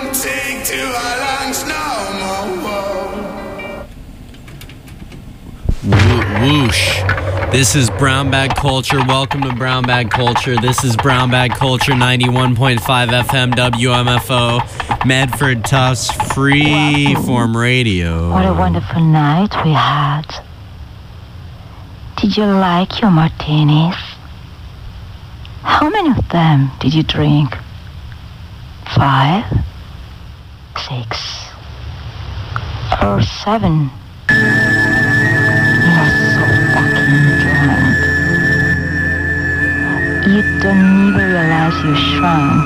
take to our lungs no more. Whoosh. This is Brown Bag Culture. Welcome to Brown Bag Culture. This is Brown Bag Culture 91.5 FM WMFO, Medford Tufts Freeform Radio. What a wonderful night we had. Did you like your martinis? How many of them did you drink? 5, 6, or 7? You're so fucking drunk. You don't even realize you shrunk.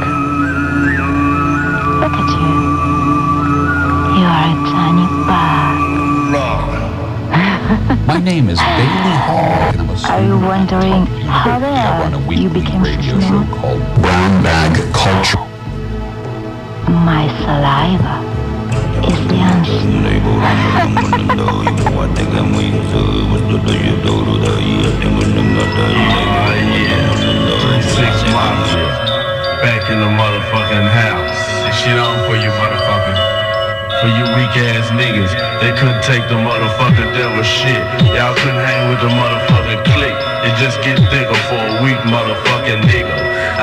Look at you. You are a tiny bug. My name is Bailey Hall, and I'm a Are you wondering how the hell you became so small? called Brown Bag Culture. My saliva is the answer. Back in the motherfucking house. This shit on for you motherfuckers. For you weak ass niggas, they couldn't take the motherfucking devil shit. Y'all couldn't hang with the motherfucking clique. It just get thicker for a weak motherfucking nigga.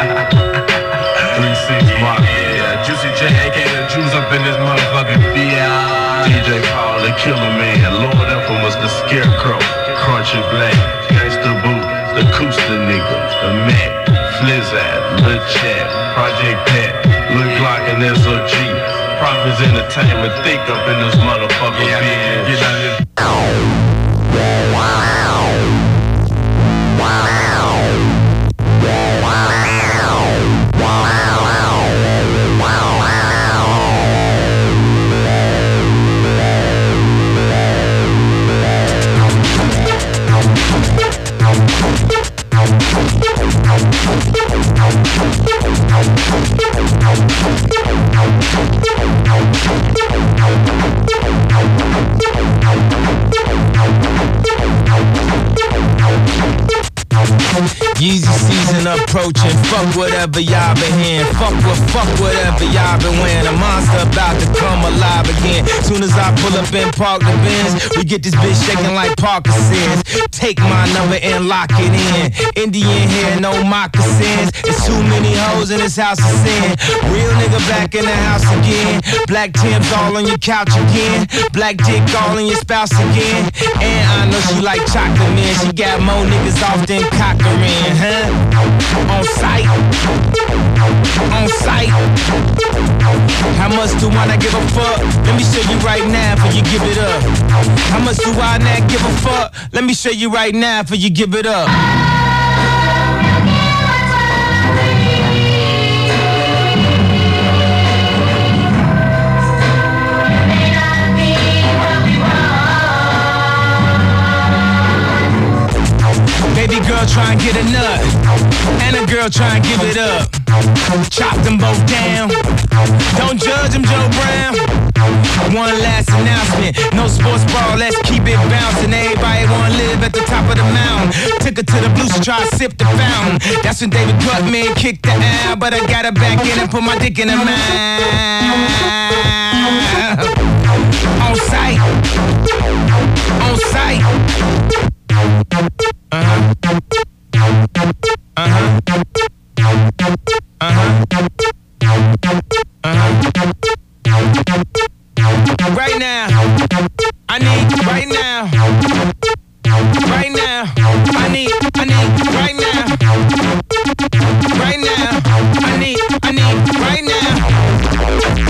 3-6 Mafia, yeah. Juicy J, aka the Jews up in this motherfucking BI. DJ Paul, the Killer Man. Lord Infamous, the Scarecrow. Crunchy Black, Gangsta Boot, the Cooster nigga, the Mac, Flizzard, Lil Chat, Project Pat, Lil Glock and SOG. Profits Entertainment, think up in this motherfucker, bitch. Get out of this. Yeezy season approaching, fuck whatever y'all been hearing. Fuck whatever y'all been wearing. A monster about to come alive again. Soon as I pull up and park the Benz, we get this bitch shaking like Parkinson's. Take my number and lock it in. Indian hair, no moccasins. There's too many hoes in this house of sin. Real nigga back in the house again. Black Tim's all on your couch again. Black dick all on your spouse again. And I know she like chocolate, man. She got more niggas off than Cochran, huh? On sight. On sight. How much do I not give a fuck? Let me show you right now before you give it up. How much do I not give a fuck? Let me show you right now before you give it up. Baby girl try and get a nut, and a girl try and give it up. Chop them both down. Don't judge them, Joe Brown. One last announcement, no sports ball, let's keep it bouncing. Everybody wanna live at the top of the mountain. Took her to the blues to try to sip the fountain. That's when David Gutman kicked the out, but I got her back in and put my dick in her mouth. On sight. On sight. Uh-huh. Uh-huh. Uh-huh. Uh-huh. Right now, I need right now. Right now, I need right now. Right now, I need right now.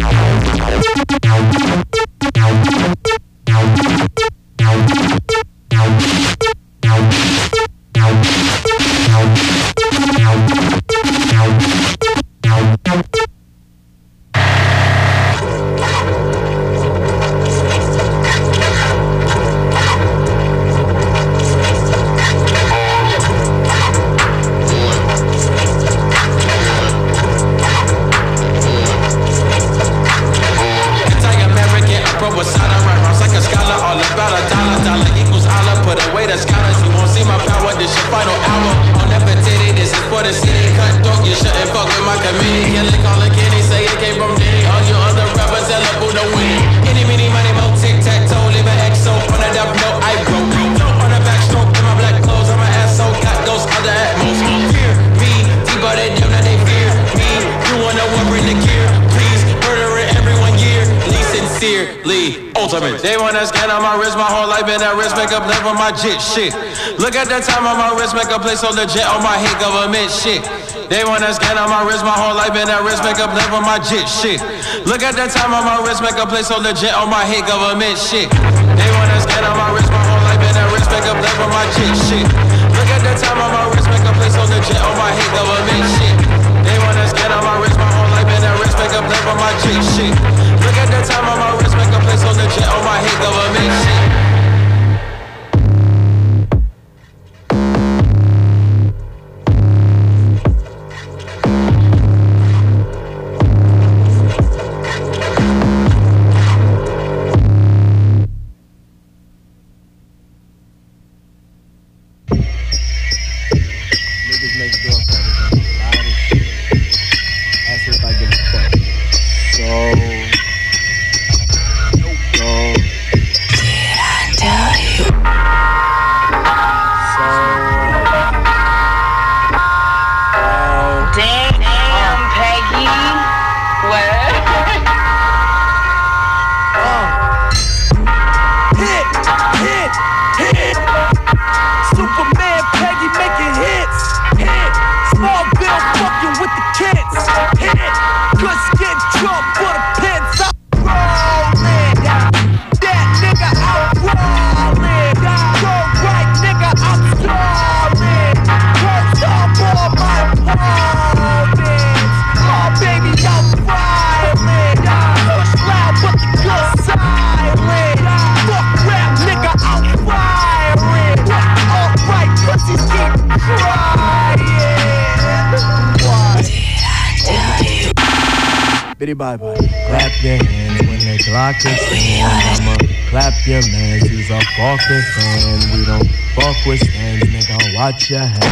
severely ultimate. They wanna scan on my wrist, my whole life been that wrist, make up live on my jit shit. Look at the time on my wrist, make a play so legit on my hit government shit. They wanna scan on my wrist, my whole life been that wrist, make up live on my jit shit. Look at the time on my wrist, make a play so legit on my hit government shit. They wanna scan on my wrist, my whole life been that wrist, make up live on my jit shit. Look at the time on my wrist, make a play so legit on my hit government shit. They wanna scan on my wrist, my whole life been that wrist, make up live on my jit shit. Look at the time on my wrist, make a play so legit on my hit government shit. Bye-bye. Clap your hands when the clock is in. I'ma clap your mans, he's a fucking fan. We don't fuck with stands, nigga, watch your hands.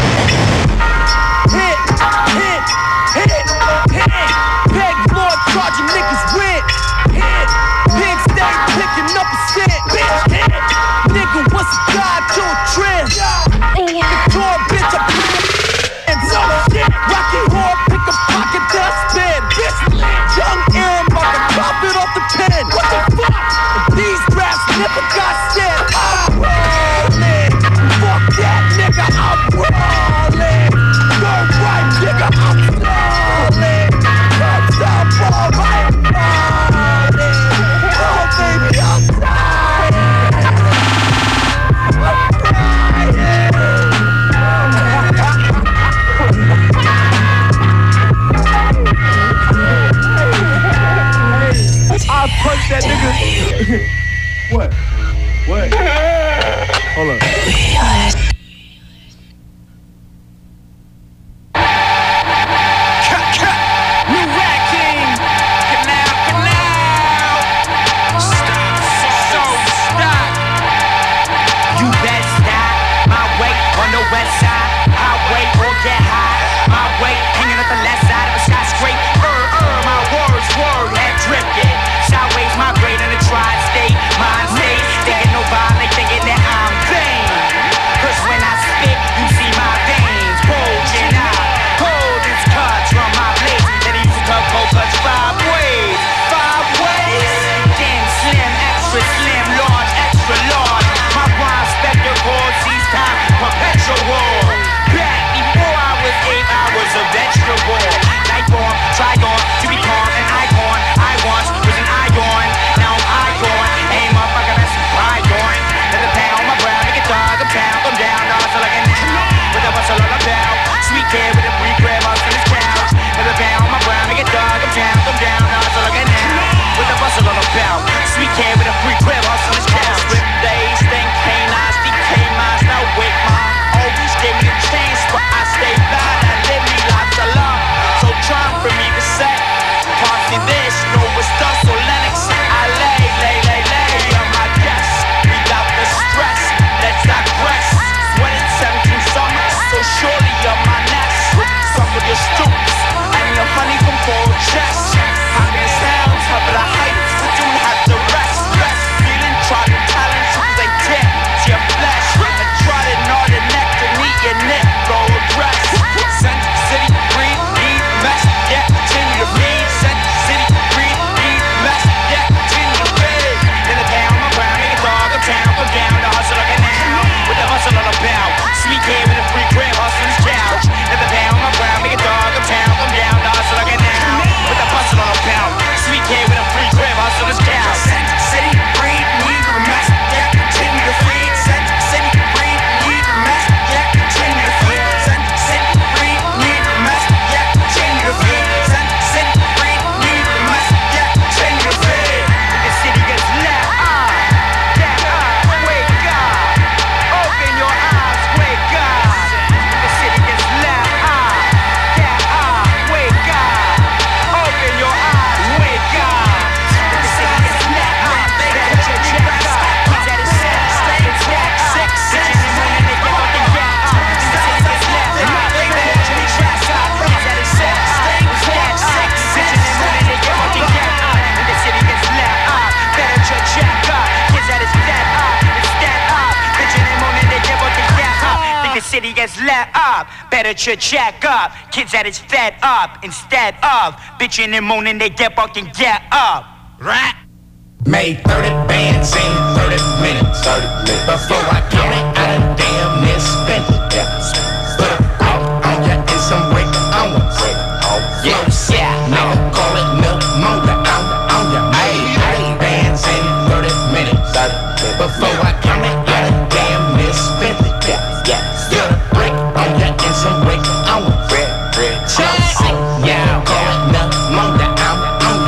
Hit, hit, hit, hit. Peg Lord charging niggas rent. Hit, pig stay picking up a cent. Bitch, hit, nigga, what's a god to a trend? The door, bitch, I'm and so shit. Rocky Horror, pick a pocket dustbin. Bitch, young Aaron about to pop it off the pen. What the fuck? These raps never got said. I'm rolling. Fuck that nigga, I'm rolling. Go right, nigga, I'm rolling. Come stop, all right, rolling. Oh, baby, I'm crying. I'm crying. I'll punch that nigga. What? What? Hold up. New Rat King. Stop. You best stop. My way on the west side. Highway or get high. My way hanging at the left side of a skyscraper. My words have drifted. Sideways migrating in the tri-state. Mind state. Thinking nobody, thinking that I'm vain. Cause when city gets let up. Better to check up. Kids that is fed up. Instead of bitching and moaning, they get up and get up. Right? Made 30 bands in 30 minutes. Before I count it, I done damn near spent it. Put a break on ya and some break on ya. Flow, yeah, nigga, call it milk motor on ya. Made bands in 30 minutes. Before I count it, I done damn near spent it. Put a break on ya and some break on ya. Flow, yeah, call it milk motor on ya.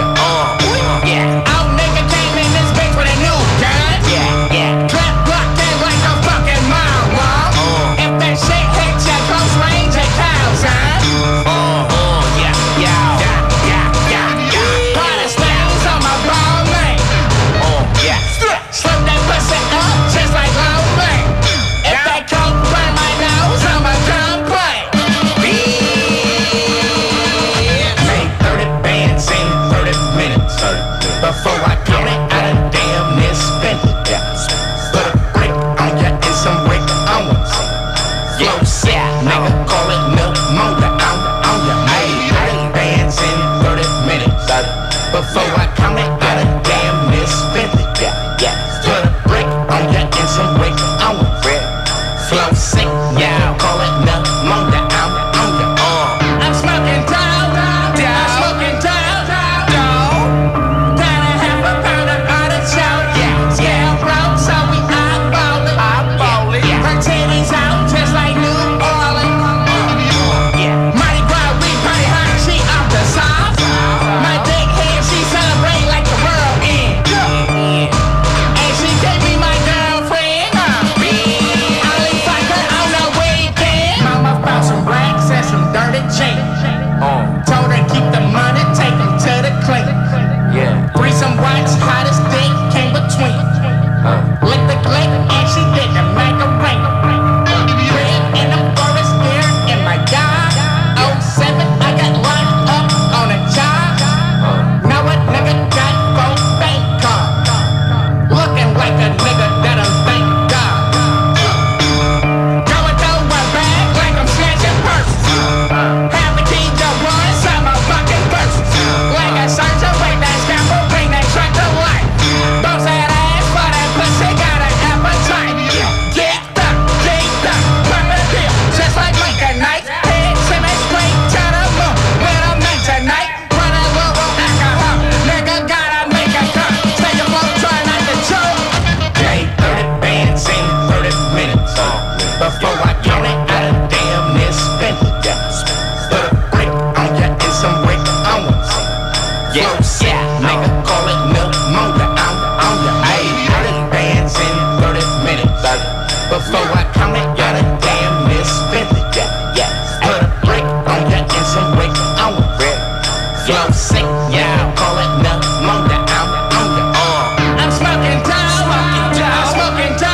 Before I count it, I done damn near spent it. Put a break on ya and some break on ya. Flow, yeah, nigga, call it milk motor on ya. Made bands in 30 minutes. Before I count it, I done damn near spent it. Put a break on ya and some break on ya. Flow, sick, yeah, call it milk motor on ya. I'm smoking down, I'm smoking down. Told her keep the money, take them to the clink. Bring some rocks, hottest thing came between. Lick the click and she did the macarena. Red in the forest, here in my yard. 07, I got locked up on a job. Now a nigga got 4 bank cards. Looking like a nigga that'll thank God. Going through my bag like I'm snatching purses. Have the key to run inside my fucking purse. Like a surgeon, bring that scalpel, bring that truck to life. Bounce that ass for that pussy, got an appetite. Get up, pump a pill, just like Mike at night. Head swimming straight to the moon when I'm meant tonight. Run a little alcohol, nigga gotta make a cut. Stay afloat, try not to choke. Made 30 bands in 30 minutes. Before I count it, I done damn near spent it. Put a break on ya and some break on ya. Flow, yeah, nigga, call it milk motor on ya. Made 30 bands in 30 minutes. Before I count it, I done damn near spent it. Put a break on ya and some break on ya. Flow, sick, yeah, call it milk motor on ya. I'm smoking down, I'm smoking down.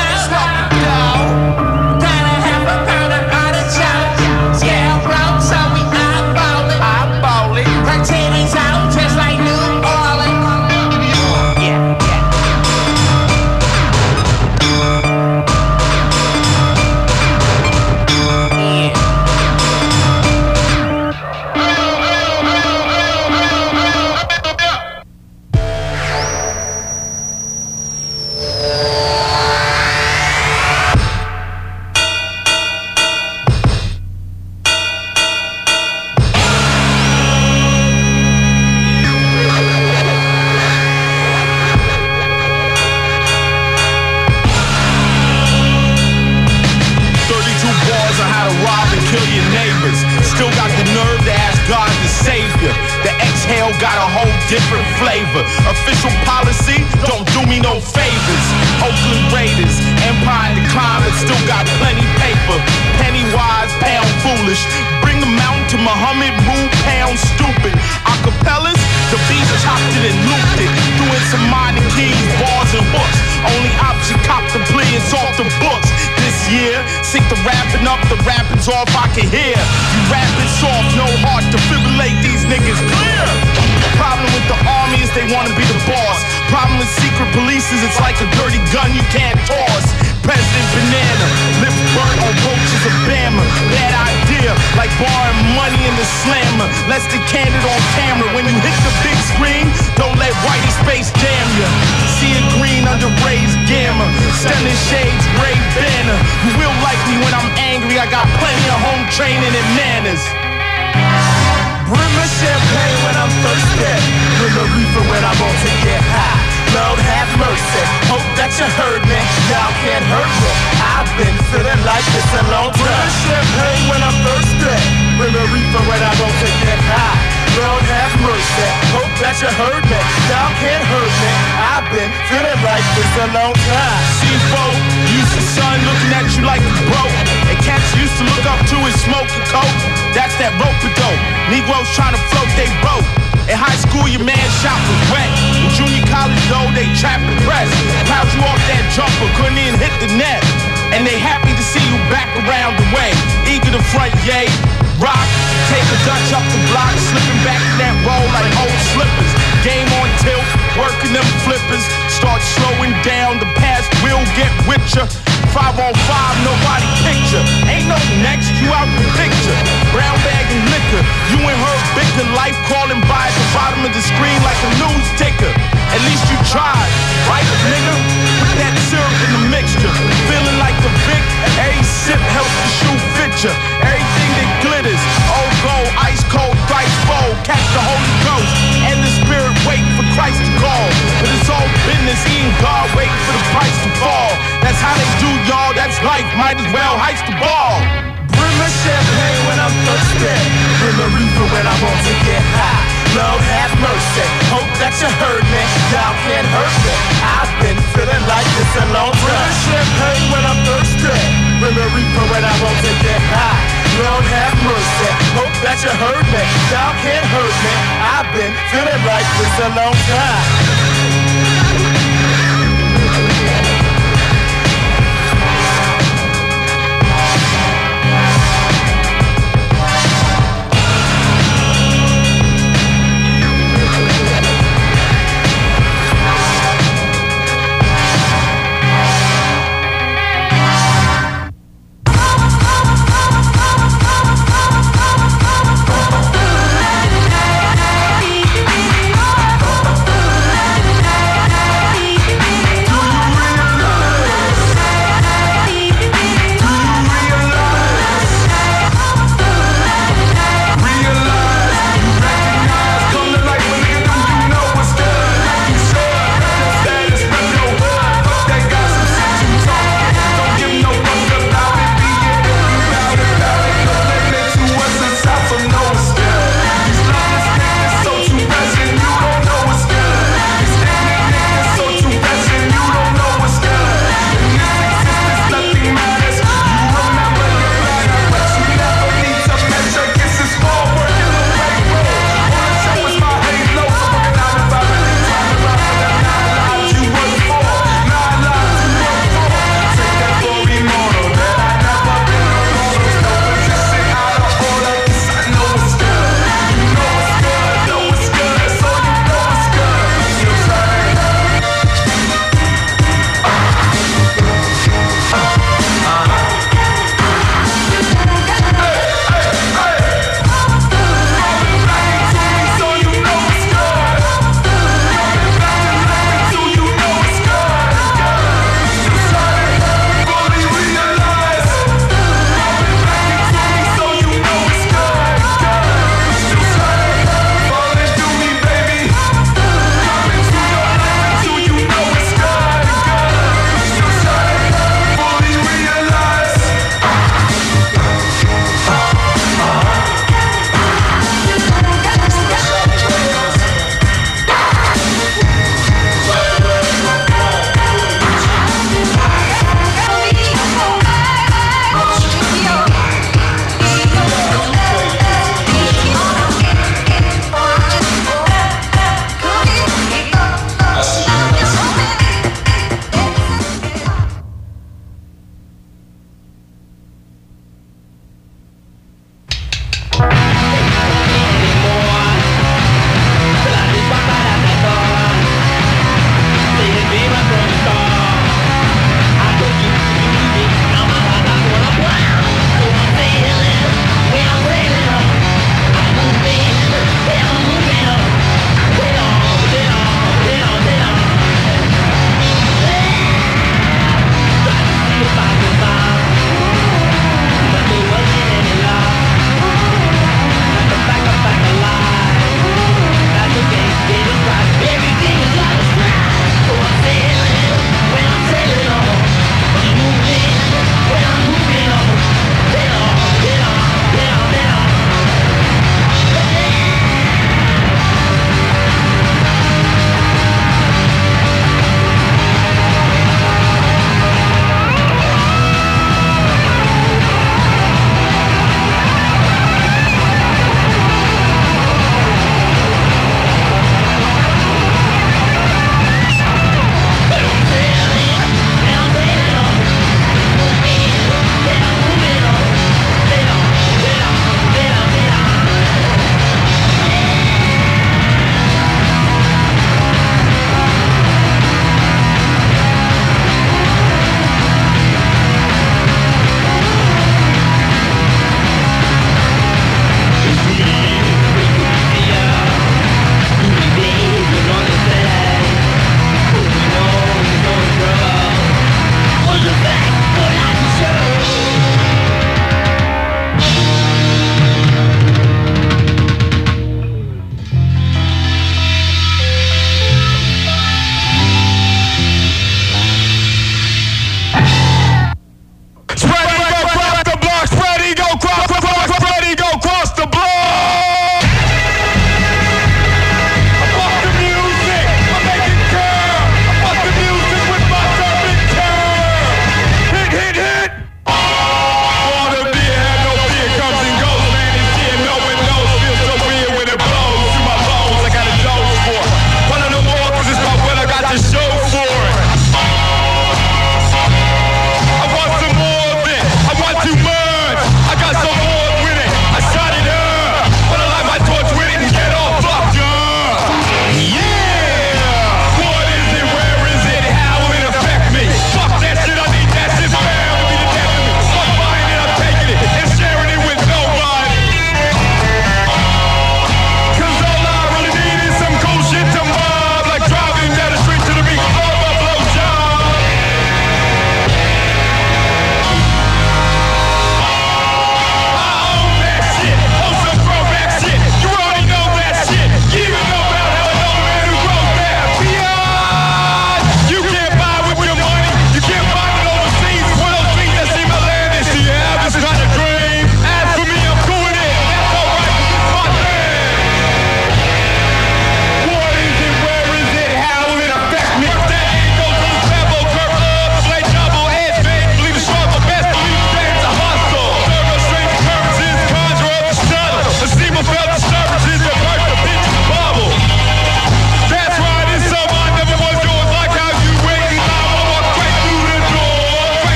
Different flavor, official policy, don't do me no favors. Oakland Raiders, empire decline, but still got plenty paper. Penny wise, pound foolish. Bring the mountain to Muhammad, move pound stupid. Acapellas, the beats chopped it and looped it. Doing some minor keys, bars and hooks. Only option, cop the plea, it's off the books. This year, sick to rapping up, the rapping's off, I can hear. You rapping soft, no heart, defibrillate these niggas clear. Problem with the army is they wanna be the boss. Problem with secret police is it's like a dirty gun you can't toss. President Banana, lift burnt on approaches a bammer. Bad idea, like borrowing money in the slammer. Less than candid on camera. When you hit the big screen, don't let whitey space jam ya. See it green under raised gamma. Stunning shades, gray banner. You will like me when I'm angry. I got plenty of home training and manners. Bring me champagne when I'm thirsty. Bring the reefer when I'm on to get high. Lord have mercy. Hope that you heard me. Y'all can't hurt me. I've been feeling like this a long time. Bring me champagne when I'm thirsty. Bring the reefer when I'm on to get high. Lord have mercy. Hope that you heard me. Y'all can't hurt me. I've been feeling like this a long time. C4, used to son looking at you like you broke. And cats used to look up to his smoking coat. That's that rope-a-dope. Negroes trying to float they boat. In high school, your man shot was wet. In junior college, though, they trapped and pressed. Plowed you off that jumper, couldn't even hit the net. And they happy to see you back around the way. Eager to front, yay. Rock, take a Dutch up the block, slipping back in that roll like old slippers. Game on tilt, working them flippers. Start slowing down, the past will get with ya. 5 on 5, nobody picture. Ain't no next, you out the picture. Brown bag and liquor, you and her bicker. Life crawling by at the bottom of the screen like a news ticker. At least you tried, right, nigga? Put that syrup in the mixture. Feeling like the Vic, every sip helps the shoe fit ya. Everything that glitters, old gold, ice cold, Christ bowl. Catch the Holy Ghost and the Spirit wait for Christ to call. But it's all business, eating God, waiting for the price to fall. That's how they do, y'all, that's life, might as well heist the ball. Bring me champagne when I'm thirsty. Bring the reefer when I'm on to get high. Lord have mercy, hope that you heard me. Y'all can't hurt me. I've been feeling like this a long time. Bring me champagne when I'm thirsty. Bring the reefer when I'm on to get high. Lord have mercy, hope that you heard me. Y'all can't hurt me. I've been feeling like this a long time.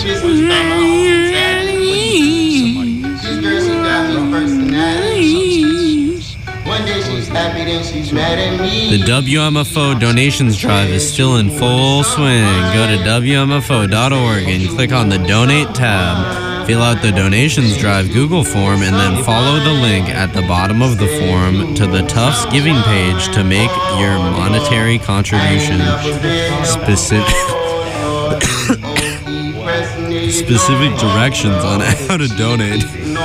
bitch was from my own daddy. She's girl, she got no personality. One day she's happy, then she's mad at me. The WMFO donations drive is still in full swing. Go to WMFO.org and click on the Donate tab. Fill out the donations drive Google form and then follow the link at the bottom of the form to the Tufts giving page to make your monetary contribution. Specific directions on how to donate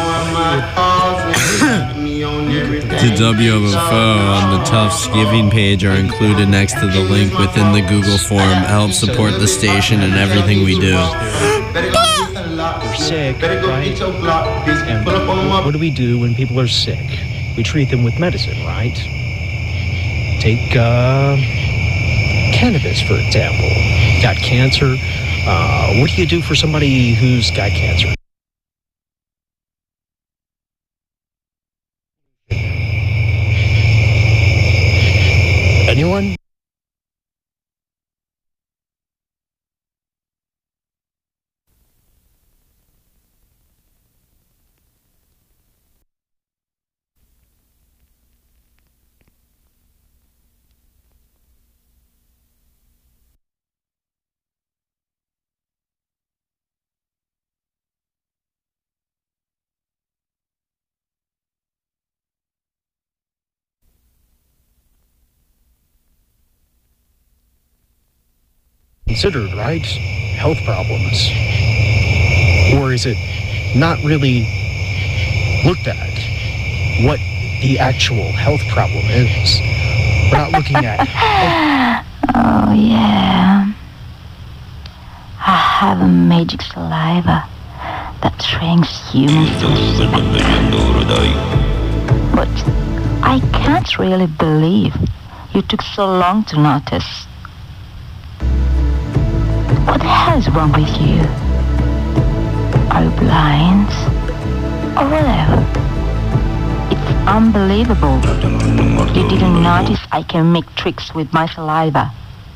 to WMFO on the Tufts giving page are included next to the link within the Google form. Help support the station and everything we do. We're sick, right? And what do we do when people are sick? We treat them with medicine, right? Take cannabis, for example. Got cancer. What do you do for somebody who's got cancer? Anyone? Considered, right? Health problems. Or is it not really looked at what the actual health problem is? We're not looking at... Oh, yeah. I have a magic saliva that shrinks humans to but I can't really believe you took so long to notice. What the hell is wrong with you? Are you blind? Or whatever? It's unbelievable. You didn't notice I can make tricks with my saliva.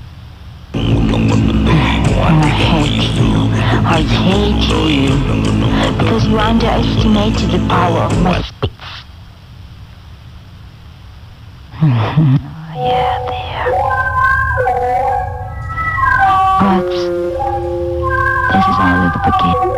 I hate you. I hate you. Because you underestimated the power of my spits. Yeah, there. But this is only the beginning.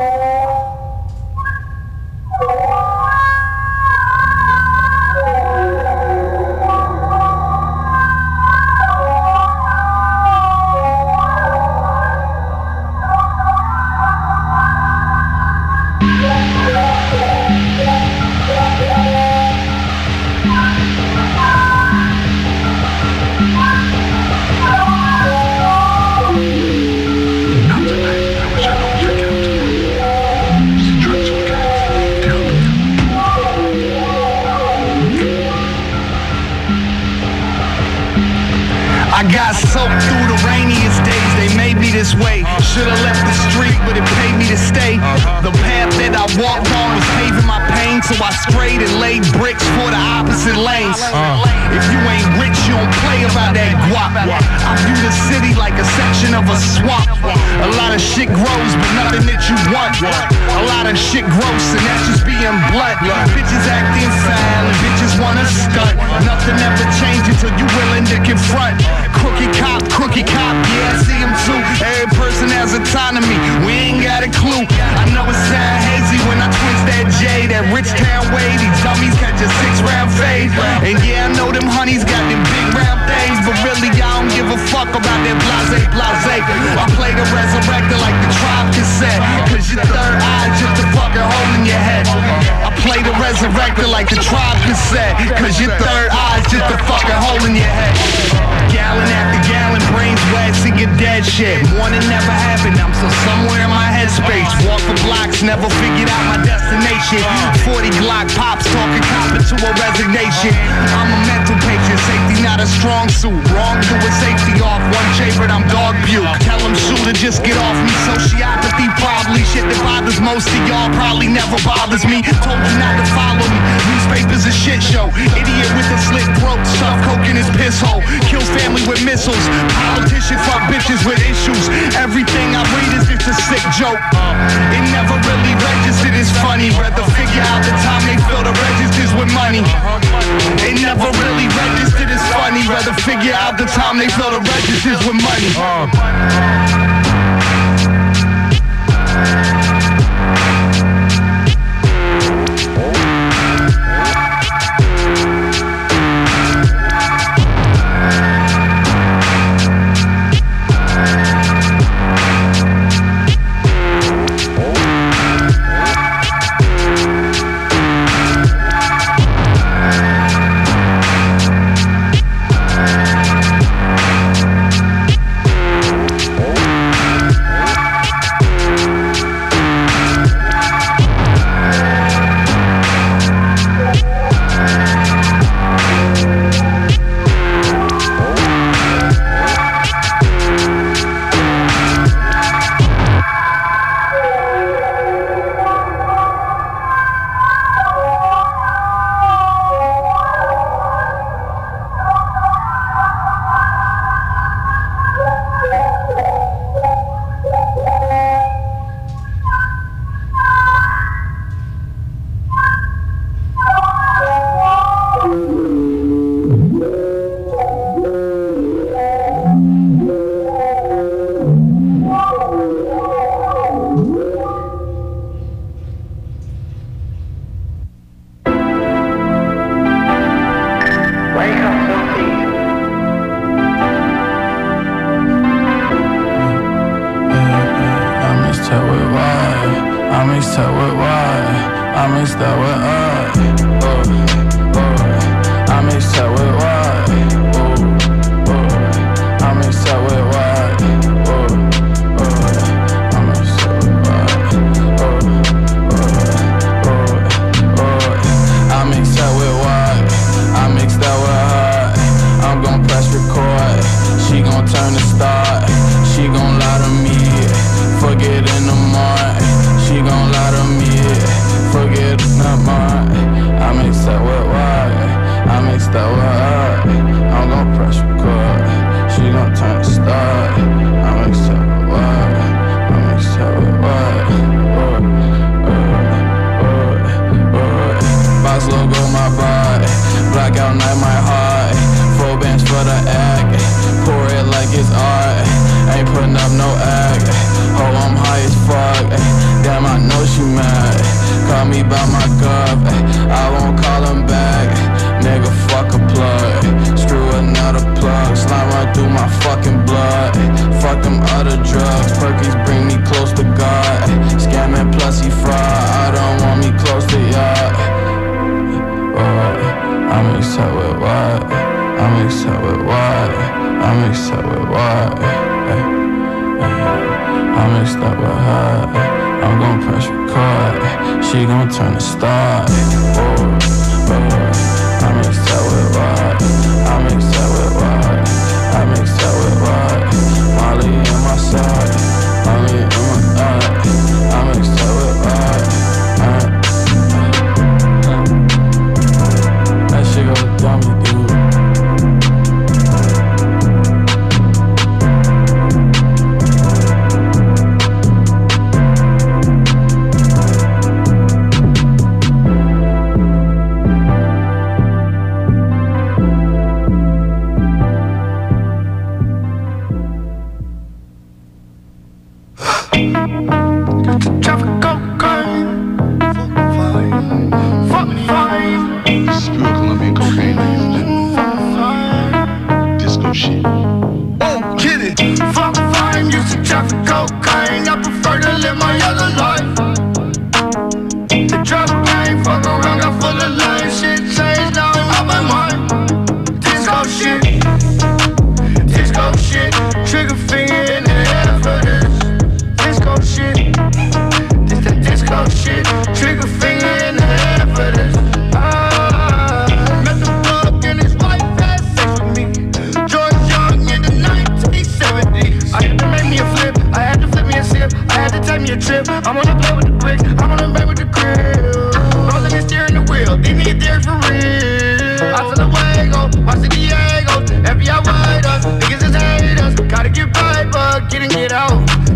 I got soaked through the rainiest days, they made me this way. Should've left the street, but it paid me to stay. The path that I walked on was paving my pain, so I strayed and laid bricks for the opposite lanes. If you ain't rich, you don't play about that guap. I view the city like a section of a swamp. A lot of shit grows, but nothing that you want. A lot of shit grows, and that's just being blunt. Bitches acting silent, bitches wanna stunt. Nothing ever changes till you willing to confront. Crooked cop, yeah, I see him too. Every person has autonomy, we ain't got a clue. I know it sound hazy when I twist that J, that rich town way. These dummies catch a 6-round fade. And yeah, I know them honeys got them big round things, but really I don't give a fuck about that blase. I play the resurrector like the Tribe cassette, cause your third eye's just a fucking hole in your head. I play the resurrector like the Tribe cassette, cause your third eye's just a fucking hole in your head. Gallon after gallon, brains wet, seeing dead shit. Morning never happened, I'm so somewhere in my headspace. Walk for blocks, never figured out my destination. 40 Glock pops, talking cop into a resignation. I'm a mental patient, safety not a strong suit. Wrong doing safety off, one chambered, I'm dog puke. Tell him shooter, just get off me. Sociopathy probably, shit that bothers most of y'all probably never bothers me. Told you not to follow me. Newspapers a shit show. Idiot with a slit throat, stuff coke in his piss hole. Kill family with missiles. Politician fuck bitches with issues. Everything I read is just a sick joke. It never really registered as funny. Rather figure out the time they fill the registers with money. It never really registered as funny. Rather figure out the time they fill the registers with money.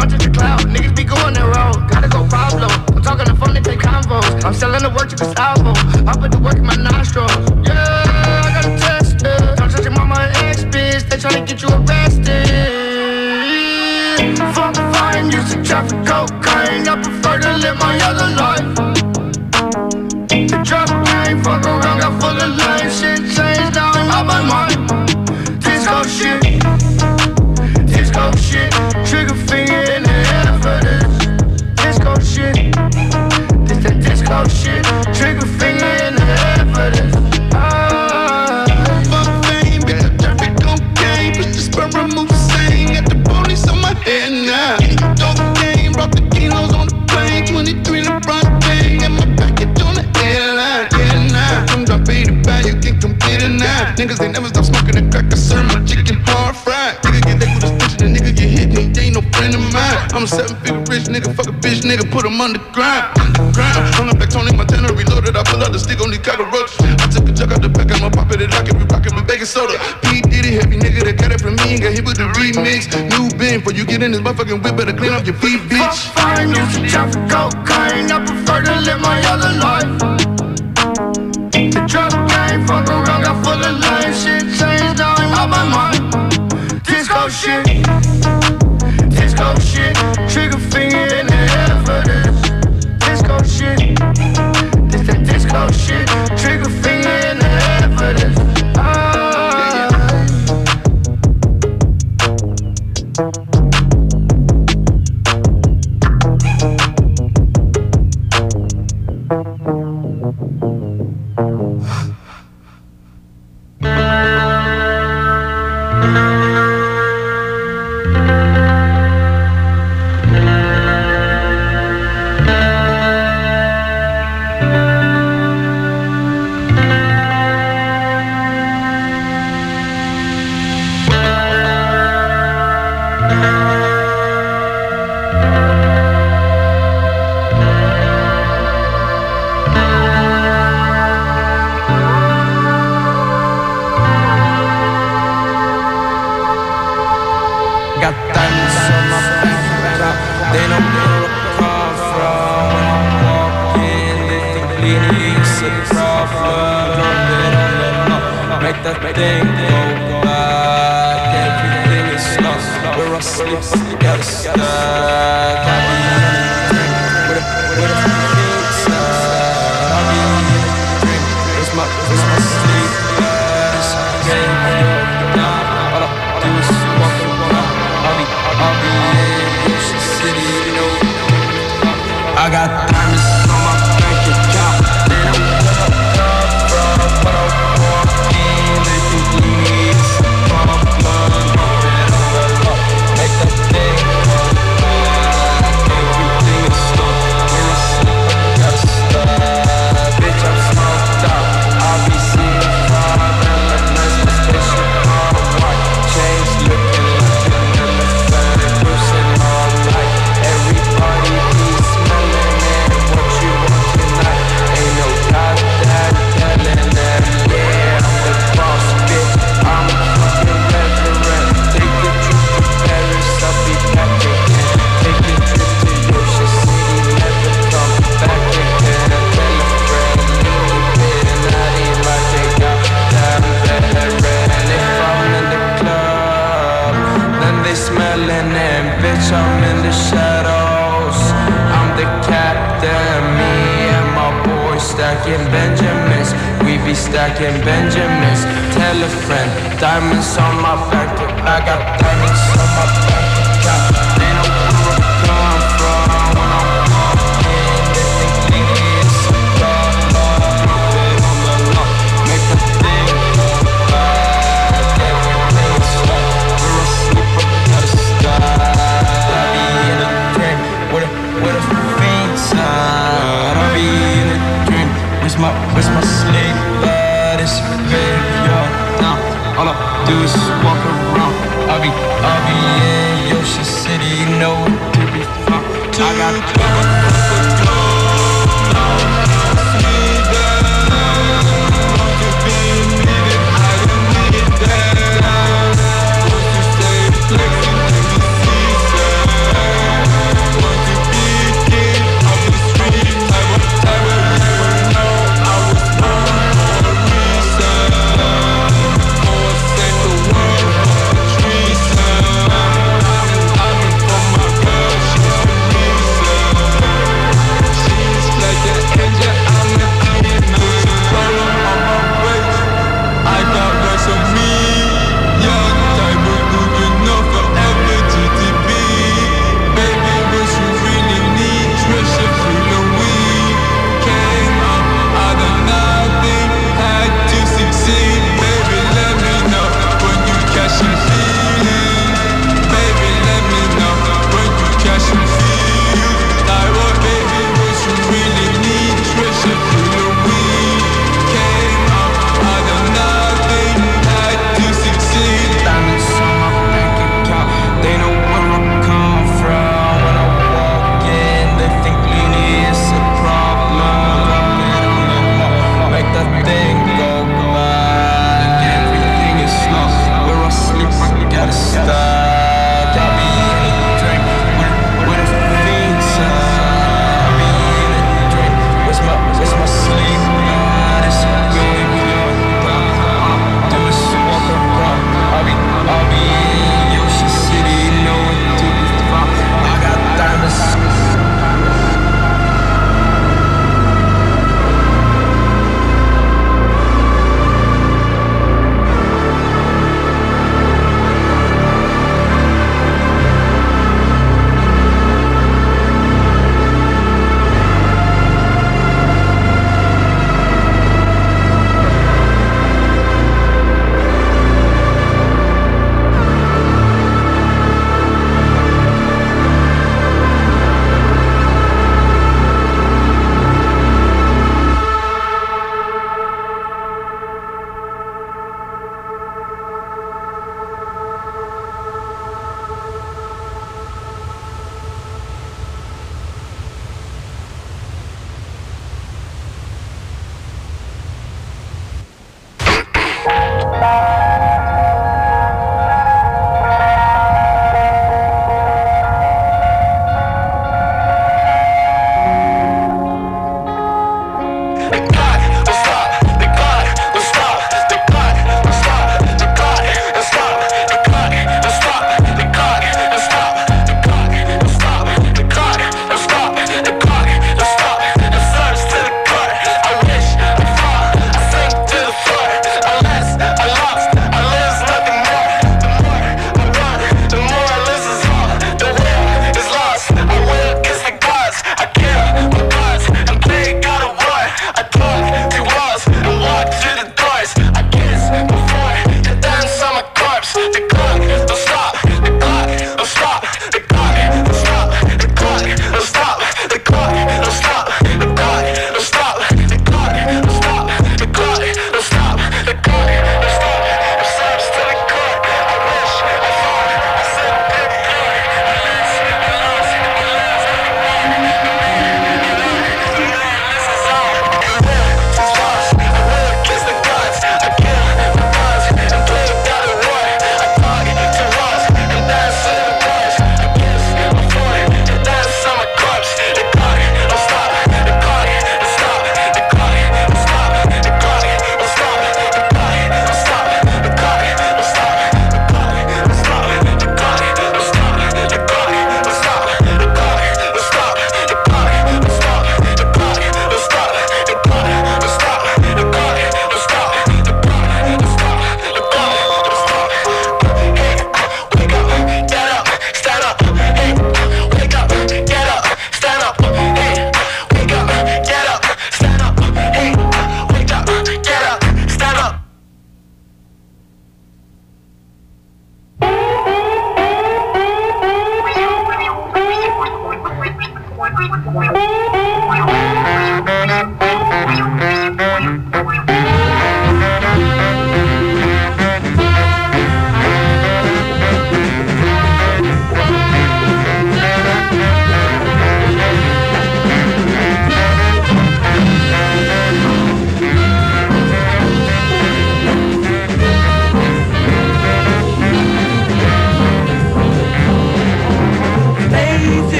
Don't touch the cloud, niggas be going that road. Gotta go Pablo. I'm talking the phone, they take convos. I'm selling the work to Gustavo. I put the work in my nostrils. Yeah, I got a test. Don't touch your mama and ex bitch. They tryna get you arrested. Fuck fine, used to traffic cocaine. I prefer to live my other life. The trap game, fuck around, got full of lines. Shit changed, now I'm out my mind. Disco shit, disco shit. Trigger finger in the air for this. Disco shit, this that disco shit. Trigger finger in the air for this. Fuck fame, bitch, I traffic cocaine. Put the sperm move sane. Got the police on my head now. Dope game, brought the kilos on the plane. 23 in the front thing, and my package on the airline. Yeah, nah, come drop 80 bag, you can come get it now. Niggas ain't never stop smoking the crack. I serve my chicken hard fried. Nigga get licked with a stitch, and the nigga get hit, and he ain't no friend of mine. I'm a 7-figure rich nigga, fuck a bitch nigga, put him on the ground. Hung up like Tony Montana, reloaded, I pull out the stick on these cockroaches. I took a jug out the pack, I'ma pop it, lock it, we rockin' with baking soda. P. Diddy, heavy nigga that got it from me and got hit with the remix. New bin, before you get in this motherfucking whip, better clean off your feet, bitch. Fuck fine, used to traffic cocaine. I prefer to live my other life. The trap game, fuck around, got full of lines. Shit changed, now I'm out my mind. Disco shit, disco shit. Trigger finger in the air for this. Disco shit, this that disco shit. Trigger finger in the air for this. Stacking Benjamins, tell a friend, diamonds on my back, I got diamonds on my back, they know where I come from, when I'm walking, they think it's a problem, on the law, make the thing go back, everything's stuck, we're asleep, I gotta stop, I be in a dream, with a faint side, I be in a dream, where's my sleep? It's graveyard now. All I do is walk around. I'll be in Yoshi City, you know what to be found. I got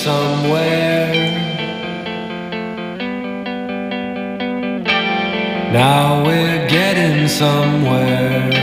somewhere. Now we're getting somewhere.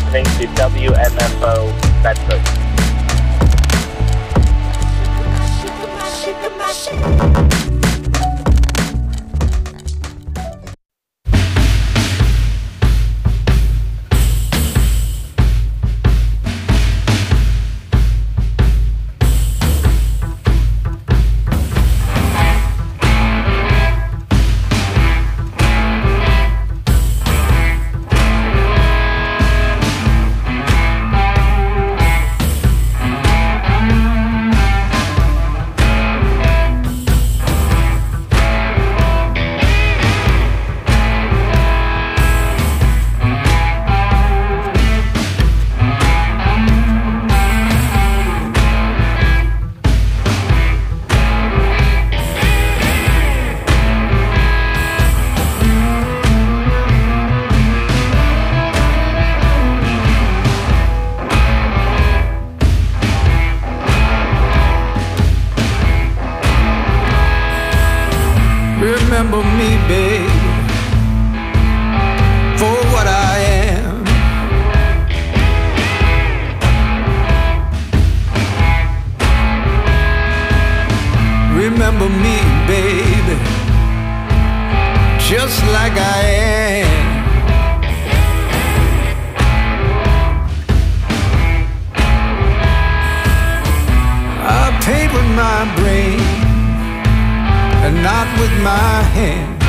listening to WMFO Bedford. Remember me, babe, for what I am. Remember me, baby, just like I am. I paint with my brain and not with my hand.